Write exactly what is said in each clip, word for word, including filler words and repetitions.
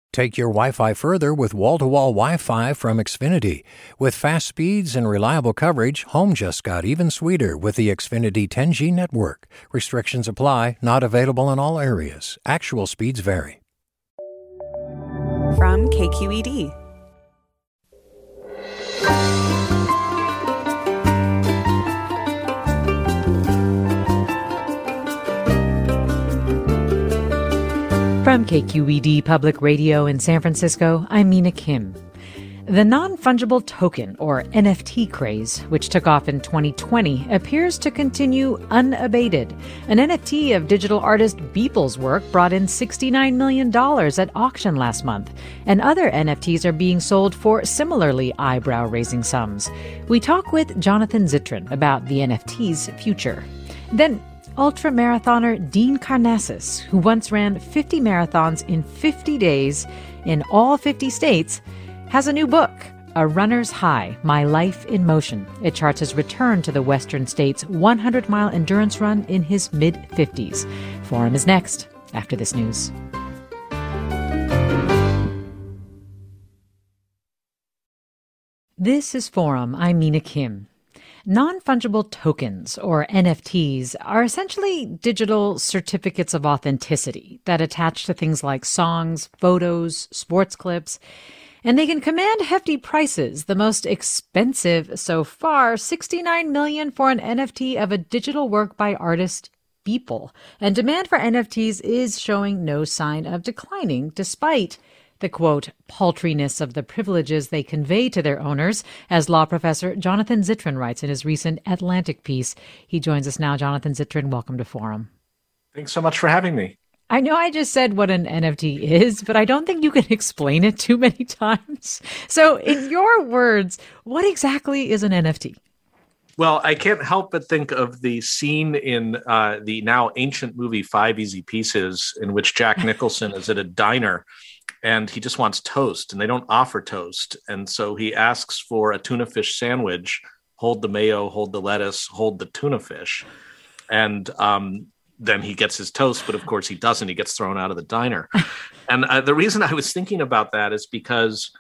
Take your Wi-Fi further with wall-to-wall Wi-Fi from Xfinity. With fast speeds and reliable coverage, home just got even sweeter with the Xfinity ten G network. Restrictions apply, not available in all areas. Actual speeds vary. From K Q E D. From K Q E D Public Radio in San Francisco, I'm Mina Kim. The non-fungible token, or N F T craze, which took off in twenty twenty, appears to continue unabated. An N F T of digital artist Beeple's work brought in sixty-nine million dollars at auction last month, and other N F Ts are being sold for similarly eyebrow-raising sums. We talk with Jonathan Zittrain about the N F T's future. Then, ultramarathoner Dean Karnazes, who once ran fifty marathons in fifty days in all fifty states, has a new book, A Runner's High, My Life in Motion. It charts his return to the Western States' hundred-mile endurance run in his mid-fifties. Forum is next, after this news. This is Forum. I'm Mina Kim. Non-fungible tokens, or N F Ts, are essentially digital certificates of authenticity that attach to things like songs, photos, sports clips, and they can command hefty prices. The most expensive so far, sixty-nine million dollars for an N F T of a digital work by artist Beeple. And demand for N F Ts is showing no sign of declining, despite the, quote, paltriness of the privileges they convey to their owners, as law professor Jonathan Zittrain writes in his recent Atlantic piece. He joins us now. Jonathan Zittrain, welcome to Forum. Thanks so much for having me. I know I just said what an N F T is, but I don't think you can explain it too many times. So in your words, what exactly is an N F T? Well, I can't help but think of the scene in uh, the now ancient movie Five Easy Pieces, in which Jack Nicholson is at a diner and he just wants toast, and they don't offer toast. And so he asks for a tuna fish sandwich, hold the mayo, hold the lettuce, hold the tuna fish. And um, then he gets his toast, but of course he doesn't. He gets thrown out of the diner. And uh, the reason I was thinking about that is because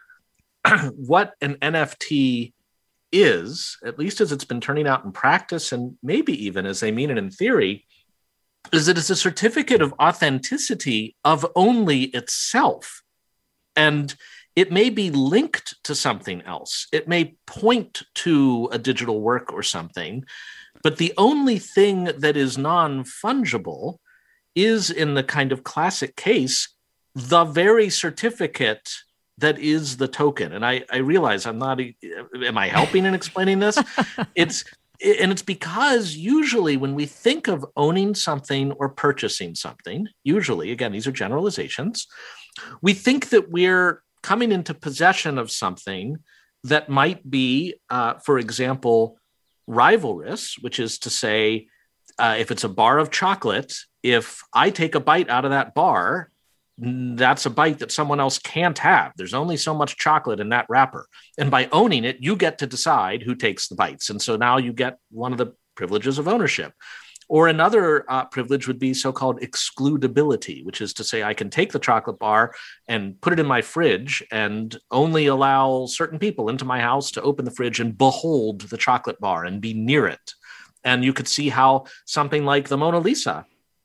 what an N F T is, at least as it's been turning out in practice, and maybe even as they mean it in theory, is that it's a certificate of authenticity of only itself. And it may be linked to something else. It may point to a digital work or something, but the only thing that is non-fungible is, in the kind of classic case, the very certificate that is the token. And I, I realize I'm not, am I helping in explaining this? It's, and it's because usually when we think of owning something or purchasing something, usually, again, these are generalizations, we think that we're coming into possession of something that might be, uh, for example, rivalrous, which is to say, uh, if it's a bar of chocolate, if I take a bite out of that bar, that's a bite that someone else can't have. There's only so much chocolate in that wrapper. And by owning it, you get to decide who takes the bites. And so now you get one of the privileges of ownership. Or another uh, privilege would be so-called excludability, which is to say I can take the chocolate bar and put it in my fridge and only allow certain people into my house to open the fridge and behold the chocolate bar and be near it. And you could see how something like the Mona Lisa,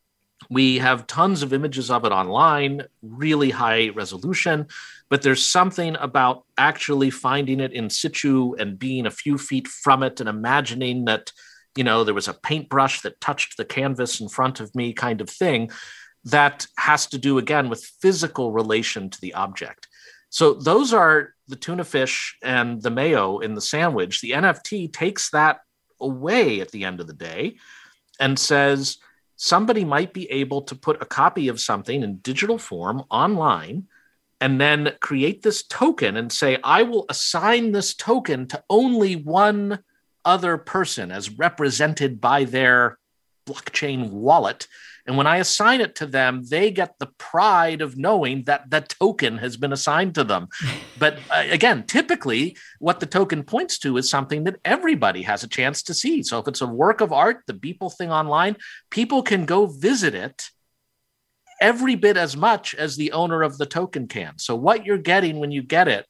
we have tons of images of it online, really high resolution, but there's something about actually finding it in situ and being a few feet from it and imagining that, you know, there was a paintbrush that touched the canvas in front of me kind of thing that has to do, again, with physical relation to the object. So those are the tuna fish and the mayo in the sandwich. The N F T takes that away at the end of the day and says somebody might be able to put a copy of something in digital form online and then create this token and say, I will assign this token to only one other person as represented by their blockchain wallet. And when I assign it to them, they get the pride of knowing that the token has been assigned to them. But uh, again, typically what the token points to is something that everybody has a chance to see. So if it's a work of art, the Beeple thing online, people can go visit it every bit as much as the owner of the token can. So what you're getting when you get it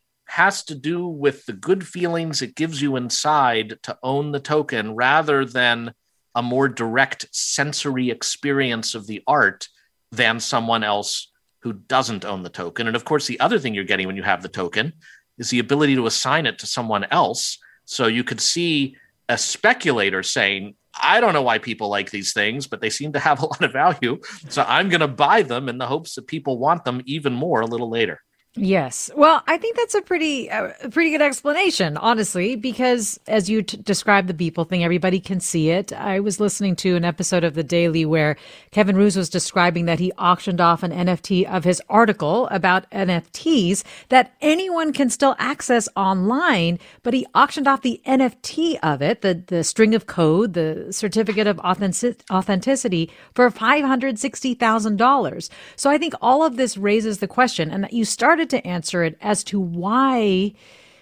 has to do with the good feelings it gives you inside to own the token, rather than a more direct sensory experience of the art than someone else who doesn't own the token. And of course, the other thing you're getting when you have the token is the ability to assign it to someone else. So you could see a speculator saying, I don't know why people like these things, but they seem to have a lot of value, so I'm going to buy them in the hopes that people want them even more a little later. Yes. Well, I think that's a pretty, uh, pretty good explanation, honestly, because as you t- described the Beeple thing, everybody can see it. I was listening to an episode of The Daily where Kevin Roose was describing that he auctioned off an N F T of his article about N F Ts that anyone can still access online, but he auctioned off the N F T of it, the, the string of code, the certificate of authentic- authenticity for five hundred sixty thousand dollars. So I think all of this raises the question, and that you started to answer it, as to why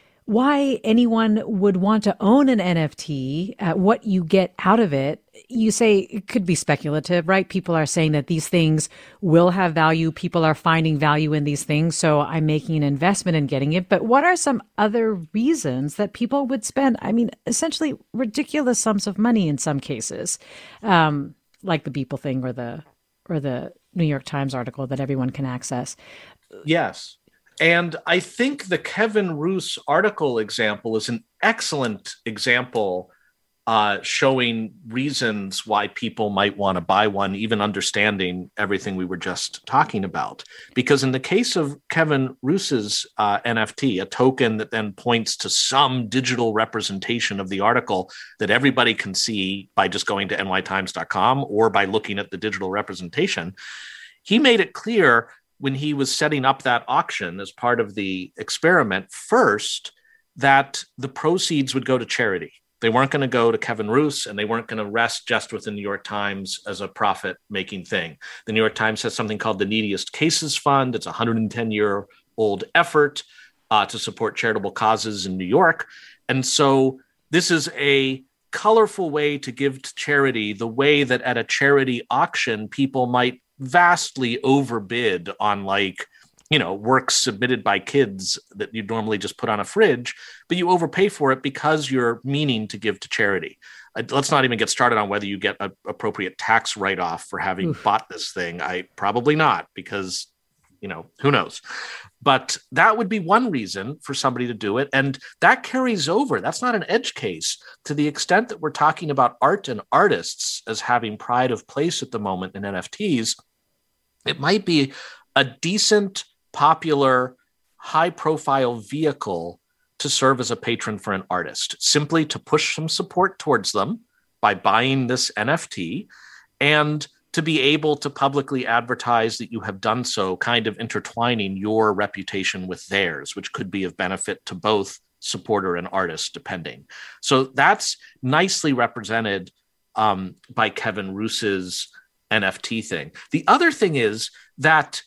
why anyone would want to own an N F T, uh, what you get out of it. You say it could be speculative, right? People are saying that these things will have value. People are finding value in these things, so I'm making an investment in getting it. But what are some other reasons that people would spend, I mean, essentially ridiculous sums of money in some cases, um, like the Beeple thing or the or the New York Times article that everyone can access? Yes. And I think the Kevin Roose article example is an excellent example uh, showing reasons why people might want to buy one, even understanding everything we were just talking about. Because in the case of Kevin Roose's uh, N F T, a token that then points to some digital representation of the article that everybody can see by just going to N Y Times dot com or by looking at the digital representation, he made it clear when he was setting up that auction as part of the experiment first, that the proceeds would go to charity. They weren't going to go to Kevin Roose, and they weren't going to rest just with the New York Times as a profit-making thing. The New York Times has something called the Neediest Cases Fund. It's a one hundred ten year old effort uh, to support charitable causes in New York. And so this is a colorful way to give to charity, the way that at a charity auction, people might vastly overbid on, like, you know, works submitted by kids that you normally just put on a fridge, but you overpay for it because you're meaning to give to charity. Uh, let's not even get started on whether you get an appropriate tax write-off for having Oof. bought this thing. I probably not, because, you know, who knows? But that would be one reason for somebody to do it. And that carries over. That's not an edge case to the extent that we're talking about art and artists as having pride of place at the moment in N F Ts. It might be a decent, popular, high-profile vehicle to serve as a patron for an artist, simply to push some support towards them by buying this N F T, and to be able to publicly advertise that you have done so, kind of intertwining your reputation with theirs, which could be of benefit to both supporter and artist, depending. So that's nicely represented um, by Kevin Roose's N F T thing. The other thing is that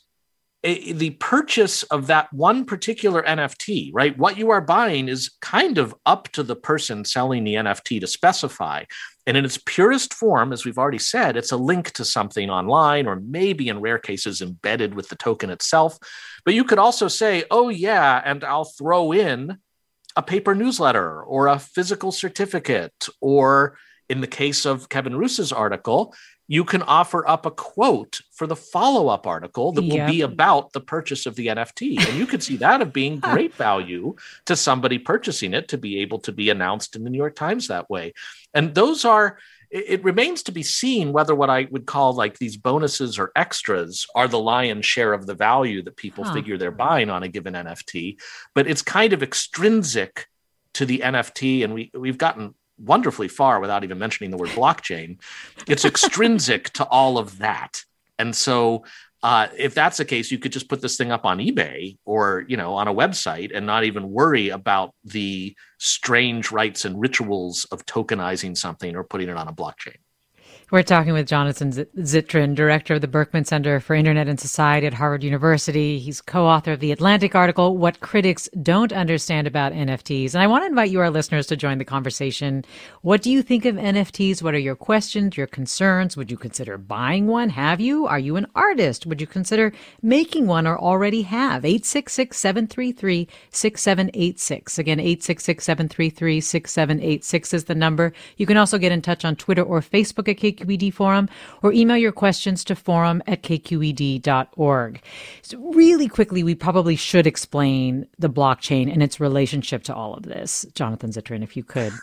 a, the purchase of that one particular N F T, right? What you are buying is kind of up to the person selling the N F T to specify. And in its purest form, as we've already said, it's a link to something online, or maybe in rare cases embedded with the token itself. But you could also say, oh yeah, and I'll throw in a paper newsletter or a physical certificate, or in the case of Kevin Roose's article, you can offer up a quote for the follow-up article that will yep. be about the purchase of the N F T. And you could see that of being great value to somebody purchasing it, to be able to be announced in the New York Times that way. And those are, it, it remains to be seen whether what I would call like these bonuses or extras are the lion's share of the value that people huh. figure they're buying on a given N F T. But it's kind of extrinsic to the N F T. And we, we've gotten wonderfully far without even mentioning the word blockchain. It's extrinsic to all of that. And so uh, if that's the case, you could just put this thing up on eBay or, you know, on a website and not even worry about the strange rites and rituals of tokenizing something or putting it on a blockchain. We're talking with Jonathan Zittrain, director of the Berkman Center for Internet and Society at Harvard University. He's co-author of the Atlantic article, What Critics Don't Understand About N F Ts. And I want to invite you, our listeners, to join the conversation. What do you think of N F Ts? What are your questions, your concerns? Would you consider buying one? Have you? Are you an artist? Would you consider making one or already have? eight six six, seven three three, six seven eight six. Again, eight six six, seven three three, six seven eight six is the number. You can also get in touch on Twitter or Facebook at K Q E D Forum, or email your questions to forum at k q e d dot org. So really quickly, we probably should explain the blockchain and its relationship to all of this. Jonathan Zittrain, if you could.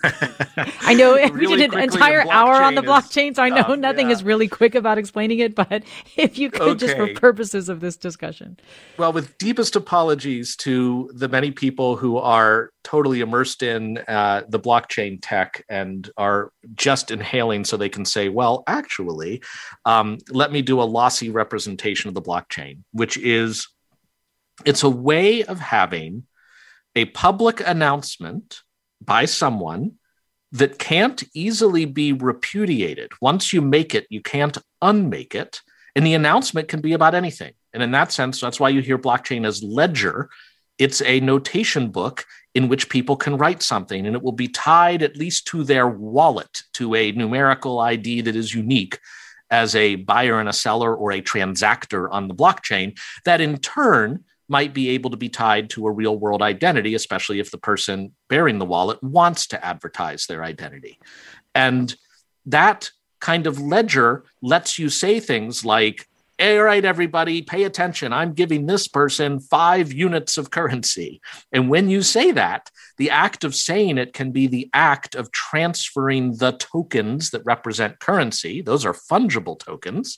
I know we really did an entire hour on the blockchain, so I know uh, nothing yeah. is really quick about explaining it, but if you could, okay. just for purposes of this discussion. Well, with deepest apologies to the many people who are totally immersed in uh, the blockchain tech and are just inhaling so they can say, well, actually, um, let me do a lossy representation of the blockchain, which is it's a way of having a public announcement by someone that can't easily be repudiated. Once you make it, you can't unmake it. And the announcement can be about anything. And in that sense, that's why you hear blockchain as ledger. It's a notation book in which people can write something, and it will be tied at least to their wallet, to a numerical I D that is unique as a buyer and a seller or a transactor on the blockchain, that in turn might be able to be tied to a real world identity, especially if the person bearing the wallet wants to advertise their identity. And that kind of ledger lets you say things like, all right, everybody, pay attention. I'm giving this person five units of currency. And when you say that, the act of saying it can be the act of transferring the tokens that represent currency. Those are fungible tokens.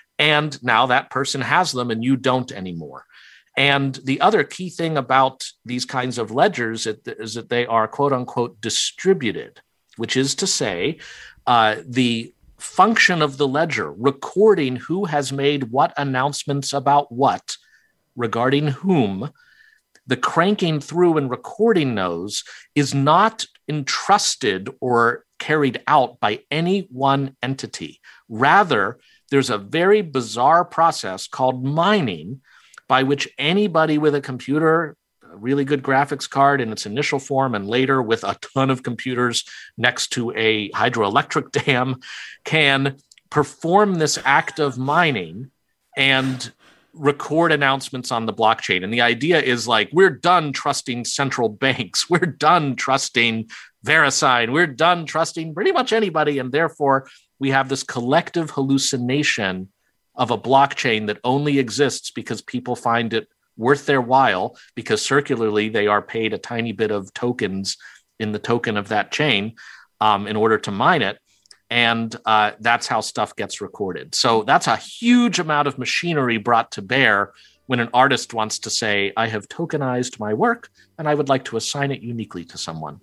And now that person has them and you don't anymore. And the other key thing about these kinds of ledgers is that they are, quote unquote, distributed, which is to say, uh, the function of the ledger, recording who has made what announcements about what, regarding whom, the cranking through and recording those is not entrusted or carried out by any one entity. Rather, there's a very bizarre process called mining by which anybody with a computer, a really good graphics card in its initial form, and later with a ton of computers next to a hydroelectric dam, can perform this act of mining and record announcements on the blockchain. And the idea is like, we're done trusting central banks. We're done trusting VeriSign. We're done trusting pretty much anybody. And therefore, we have this collective hallucination of a blockchain that only exists because people find it worth their while, because circularly they are paid a tiny bit of tokens in the token of that chain um, in order to mine it. And uh, that's how stuff gets recorded. So that's a huge amount of machinery brought to bear when an artist wants to say, I have tokenized my work and I would like to assign it uniquely to someone.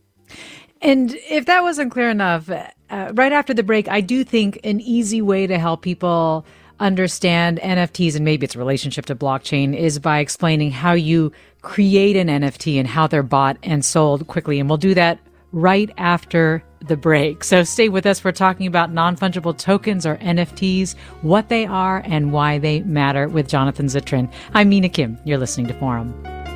And if that wasn't clear enough, uh, right after the break, I do think an easy way to help people understand N F Ts and maybe its relationship to blockchain is by explaining how you create an N F T and how they're bought and sold quickly. And we'll do that right after the break. So stay with us. We're talking about non-fungible tokens, or N F Ts, what they are and why they matter, with Jonathan Zittrain. I'm Mina Kim. You're listening to Forum.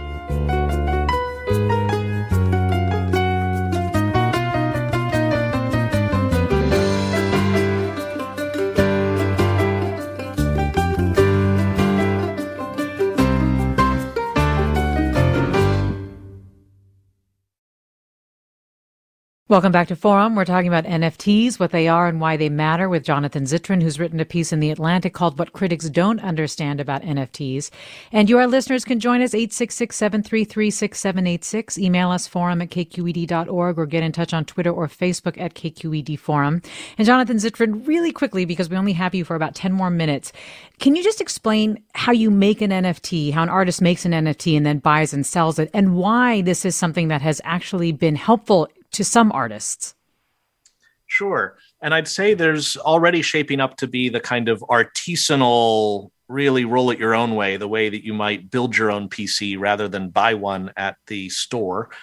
Welcome back to Forum. We're talking about N F Ts, what they are and why they matter, with Jonathan Zittrain, who's written a piece in The Atlantic called What Critics Don't Understand About N F Ts. And you, our listeners, can join us, eight six six, seven three three, six seven eight six. Email us, forum at k q e d dot org, or get in touch on Twitter or Facebook at K Q E D Forum. And Jonathan Zittrain, really quickly, because we only have you for about ten more minutes, can you just explain how you make an N F T, how an artist makes an N F T and then buys and sells it, and why this is something that has actually been helpful to some artists? Sure. And I'd say there's already shaping up to be the kind of artisanal, really roll it your own way, the way that you might build your own P C rather than buy one at the store.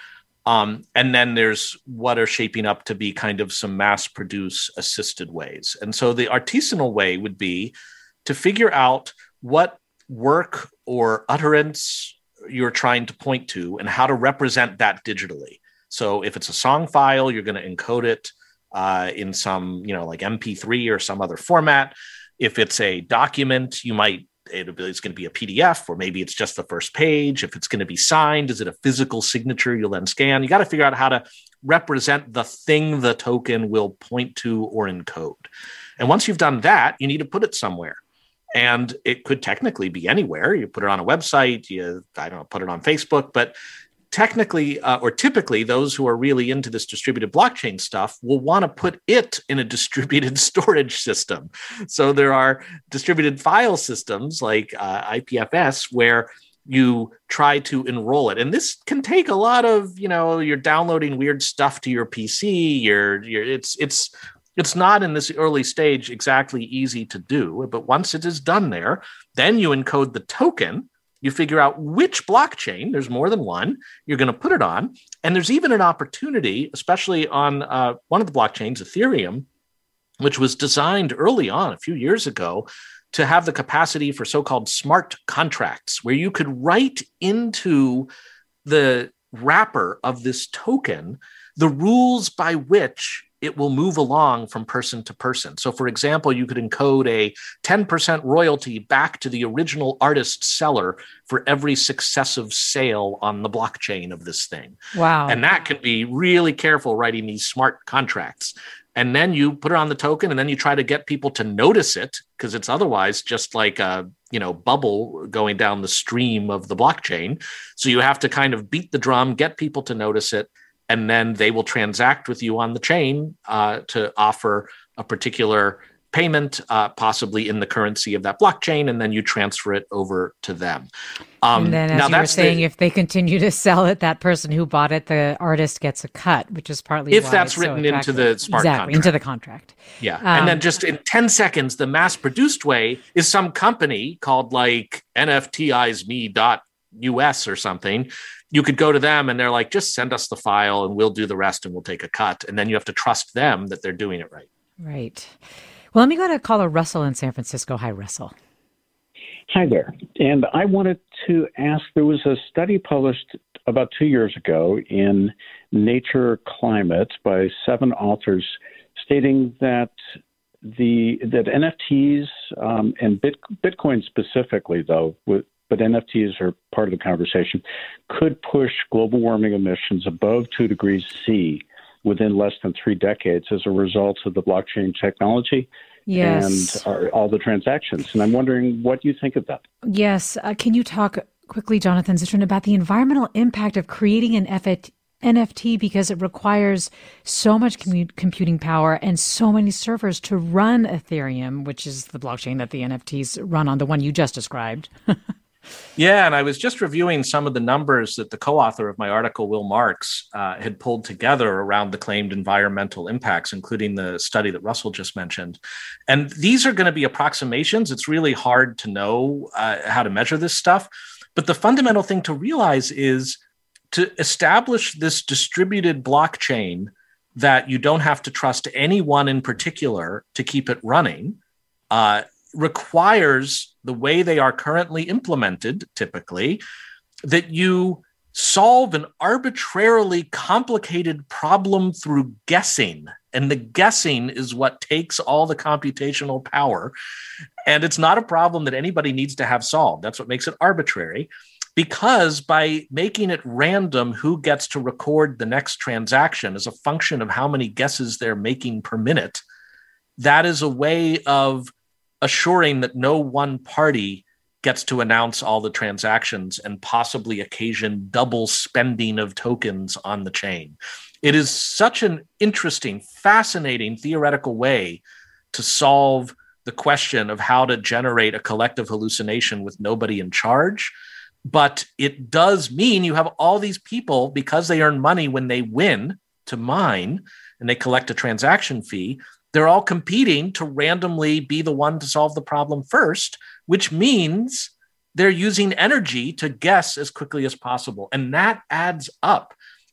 Um, and then there's what are shaping up to be kind of some mass-produce assisted ways. And so the artisanal way would be to figure out what work or utterance you're trying to point to and how to represent that digitally. So if it's a song file, you're going to encode it uh, in some, you know, like M P three or some other format. If it's a document, you might it's going to be a P D F, or maybe it's just the first page. If it's going to be signed, is it a physical signature you'll then scan? You got to figure out how to represent the thing the token will point to or encode. And once you've done that, you need to put it somewhere. And it could technically be anywhere. You put it on a website, you, I don't know, put it on Facebook, but technically, uh, or typically, those who are really into this distributed blockchain stuff will want to put it in a distributed storage system. So there are distributed file systems like uh, I P F S where you try to enroll it. And this can take a lot of, you know, you're downloading weird stuff to your P C. You're, you're it's, it's, it's not in this early stage exactly easy to do. But once it is done there, then you encode the token. You figure out which blockchain, there's more than one, you're going to put it on. And there's even an opportunity, especially on uh, one of the blockchains, Ethereum, which was designed early on, a few years ago, to have the capacity for so-called smart contracts, where you could write into the wrapper of this token the rules by which it will move along from person to person. So, for example, you could encode a ten percent royalty back to the original artist seller for every successive sale on the blockchain of this thing. Wow. And that can be really careful writing these smart contracts. And then you put it on the token, and then you try to get people to notice it, because it's otherwise just like a, you know, bubble going down the stream of the blockchain. So you have to kind of beat the drum, get people to notice it, and then they will transact with you on the chain uh, to offer a particular payment, uh, possibly in the currency of that blockchain, and then you transfer it over to them. Um, and then, as now you that's were saying, the, if they continue to sell it, that person who bought it, the artist gets a cut, which is partly if why that's it's written so into the smart exactly, contract. into the contract. Yeah, Um, and then just in ten seconds, the mass-produced way is some company called like N F T Is Me dot U S or something. You could go to them and they're like, just send us the file and we'll do the rest and we'll take a cut. And then you have to trust them that they're doing it right. Right. Well, let me go to caller Russell in San Francisco. Hi, Russell. Hi there. And I wanted to ask, there was a study published about two years ago in Nature Climate by seven authors stating that the that N F Ts um, and Bit, Bitcoin specifically, though, with but N F Ts are part of the conversation, could push global warming emissions above two degrees C within less than three decades as a result of the blockchain technology Yes. and uh, all the transactions. And I'm wondering what you think of that. Yes. Uh, can you talk quickly, Jonathan Zittrain, about the environmental impact of creating an N F T, because it requires so much commu- computing power and so many servers to run Ethereum, which is the blockchain that the N F Ts run on, the one you just described? Yeah, and I was just reviewing some of the numbers that the co-author of my article, Will Marks, uh, had pulled together around the claimed environmental impacts, including the study that Russell just mentioned. And these are going to be approximations. It's really hard to know uh, how to measure this stuff. But the fundamental thing to realize is to establish this distributed blockchain that you don't have to trust anyone in particular to keep it running, uh, requires, the way they are currently implemented, typically, that you solve an arbitrarily complicated problem through guessing. And the guessing is what takes all the computational power. And it's not a problem that anybody needs to have solved. That's what makes it arbitrary. Because by making it random who gets to record the next transaction as a function of how many guesses they're making per minute, that is a way of assuring that no one party gets to announce all the transactions and possibly occasion double spending of tokens on the chain. It is such an interesting, fascinating theoretical way to solve the question of how to generate a collective hallucination with nobody in charge. But it does mean you have all these people, because they earn money when they win to mine and they collect a transaction fee, they're all competing to randomly be the one to solve the problem first, which means they're using energy to guess as quickly as possible. And that adds up.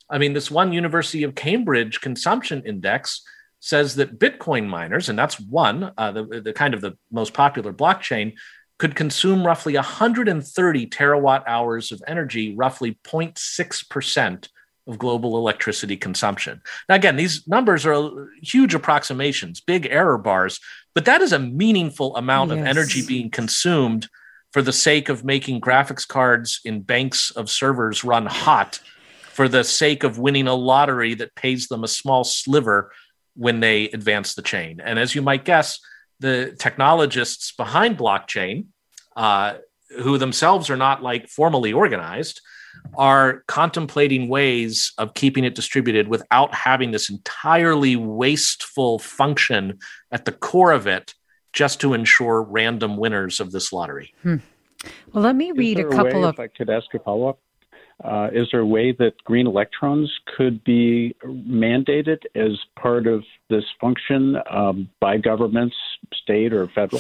I mean, this one University of Cambridge consumption index says that Bitcoin miners, and that's one, uh, the, the kind of the most popular blockchain, could consume roughly one hundred thirty terawatt hours of energy, roughly zero point six percent of global electricity consumption. Now, again, these numbers are huge approximations, big error bars, but that is a meaningful amount yes. of energy being consumed for the sake of making graphics cards in banks of servers run hot, for the sake of winning a lottery that pays them a small sliver when they advance the chain. And as you might guess, the technologists behind blockchain, uh, who themselves are not like formally organized, are contemplating ways of keeping it distributed without having this entirely wasteful function at the core of it, just to ensure random winners of this lottery. Hmm. Well, let me read a couple way, of... If I could ask a follow-up, uh, is there a way that green electrons could be mandated as part of this function um, by governments, state or federal?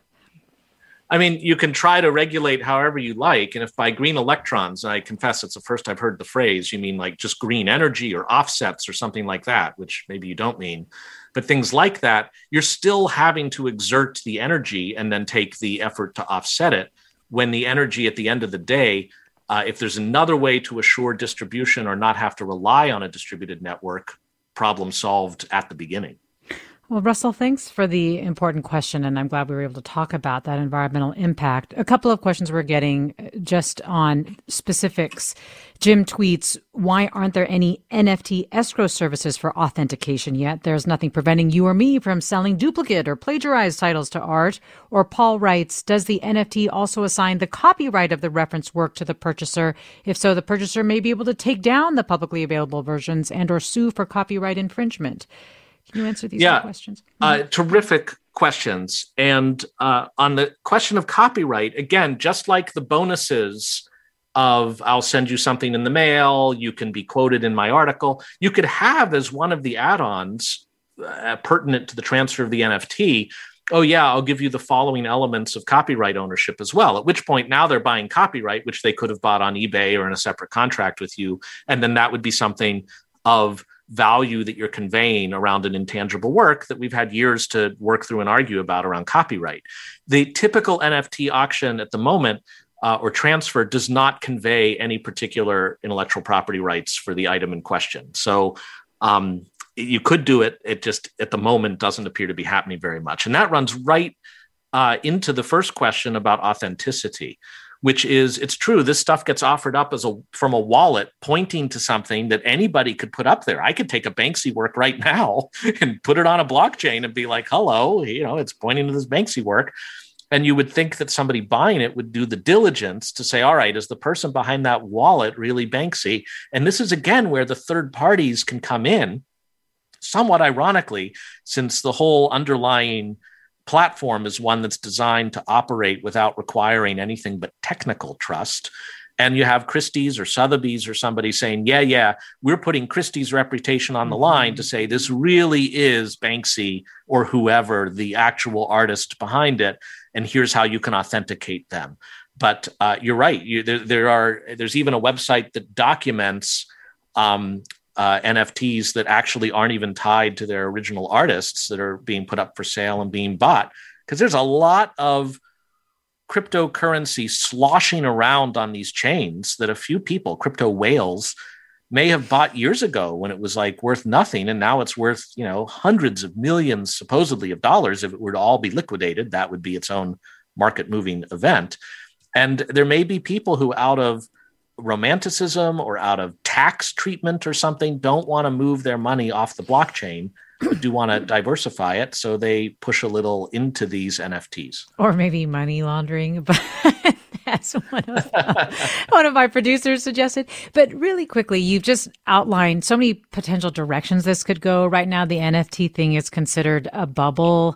I mean, you can try to regulate however you like. And if by green electrons, and I confess it's the first I've heard the phrase, you mean like just green energy or offsets or something like that, which maybe you don't mean. But things like that, you're still having to exert the energy and then take the effort to offset it, when the energy at the end of the day, uh, if there's another way to assure distribution or not have to rely on a distributed network, problem solved at the beginning. Well, Russell, thanks for the important question, and I'm glad we were able to talk about that environmental impact. A couple of questions we're getting just on specifics. Jim tweets, why aren't there any N F T escrow services for authentication yet? There's nothing preventing you or me from selling duplicate or plagiarized titles to art. Or Paul writes, does the N F T also assign the copyright of the reference work to the purchaser? If so, the purchaser may be able to take down the publicly available versions and or sue for copyright infringement. Can you answer these yeah, questions? Uh, terrific questions. And uh, on the question of copyright, again, just like the bonuses of I'll send you something in the mail, you can be quoted in my article, you could have as one of the add-ons uh, pertinent to the transfer of the N F T, oh yeah, I'll give you the following elements of copyright ownership as well, at which point now they're buying copyright, which they could have bought on eBay or in a separate contract with you. And then that would be something of value that you're conveying around an intangible work that we've had years to work through and argue about around copyright. The typical N F T auction at the moment uh, or transfer does not convey any particular intellectual property rights for the item in question. So um, you could do it. It just at the moment doesn't appear to be happening very much. And that runs right uh, into the first question about authenticity, which is, it's true, this stuff gets offered up as a from a wallet pointing to something that anybody could put up there. I could take a Banksy work right now and put it on a blockchain and be like, hello, you know, it's pointing to this Banksy work. And you would think that somebody buying it would do the diligence to say, all right, is the person behind that wallet really Banksy? And this is, again, where the third parties can come in, somewhat ironically, since the whole underlying platform is one that's designed to operate without requiring anything but technical trust. And you have Christie's or Sotheby's or somebody saying, yeah, yeah, we're putting Christie's reputation on the line to say this really is Banksy or whoever, the actual artist behind it. And here's how you can authenticate them. But uh, you're right. You, there, there are, there's even a website that documents um, Uh, N F Ts that actually aren't even tied to their original artists that are being put up for sale and being bought. Because there's a lot of cryptocurrency sloshing around on these chains that a few people, crypto whales, may have bought years ago when it was like worth nothing. And now it's worth, you know, hundreds of millions supposedly of dollars. If it were to all be liquidated, that would be its own market moving event. And there may be people who, out of romanticism or out of tax treatment or something, don't want to move their money off the blockchain, but do want to diversify it. So they push a little into these N F Ts. Or maybe money laundering, but that's one of, uh, one of my producers suggested. But really quickly, you've just outlined so many potential directions this could go. Right now, the N F T thing is considered a bubble.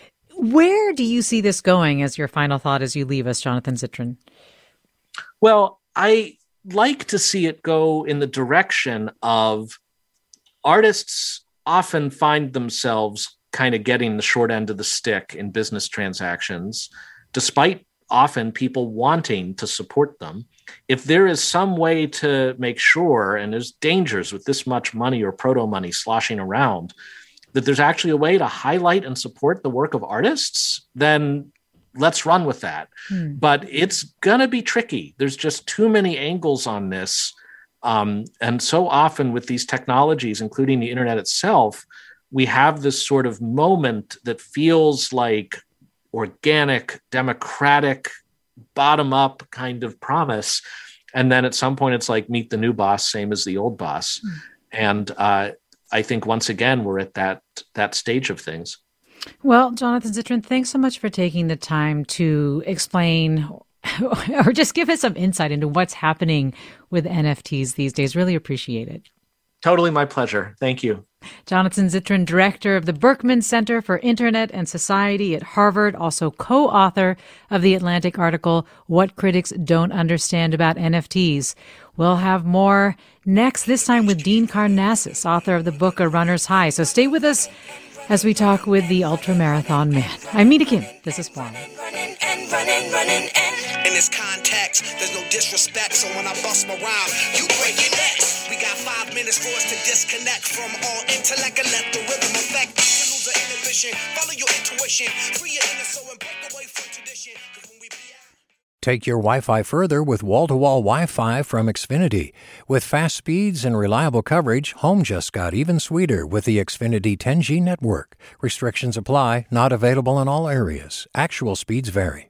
Where do you see this going as your final thought as you leave us, Jonathan Zittrain? Well, I like to see it go in the direction of artists often find themselves kind of getting the short end of the stick in business transactions, despite often people wanting to support them. If there is some way to make sure, and there's dangers with this much money or proto money sloshing around, that there's actually a way to highlight and support the work of artists, then let's run with that. Hmm. But it's going to be tricky. There's just too many angles on this. Um, and so often with these technologies, including the internet itself, we have this sort of moment that feels like organic, democratic, bottom-up kind of promise. And then at some point, it's like, meet the new boss, same as the old boss. Mm. And uh, I think, once again, we're at that that stage of things. Well, Jonathan Zittrain, thanks so much for taking the time to explain or just give us some insight into what's happening with N F Ts these days. Really appreciate it. Totally my pleasure. Thank you. Jonathan Zittrain, director of the Berkman Center for Internet and Society at Harvard, also co-author of the Atlantic article, What Critics Don't Understand About N F Ts. We'll have more next, this time with Dean Karnazes, author of the book A Runner's High. So stay with us as we talk with the ultramarathon man. I'm Mina Kim. This is Forum. Running and running, running and in this context, there's no disrespect. So when I bust my rhyme, you break your neck. We got five minutes for us to disconnect from all intellect and let the rhythm affect. To lose our inhibition, follow your intuition, free your inner soul and break away from tradition. Take your Wi-Fi further with wall-to-wall Wi-Fi from Xfinity. With fast speeds and reliable coverage, home just got even sweeter with the Xfinity ten G network. Restrictions apply, not available in all areas. Actual speeds vary.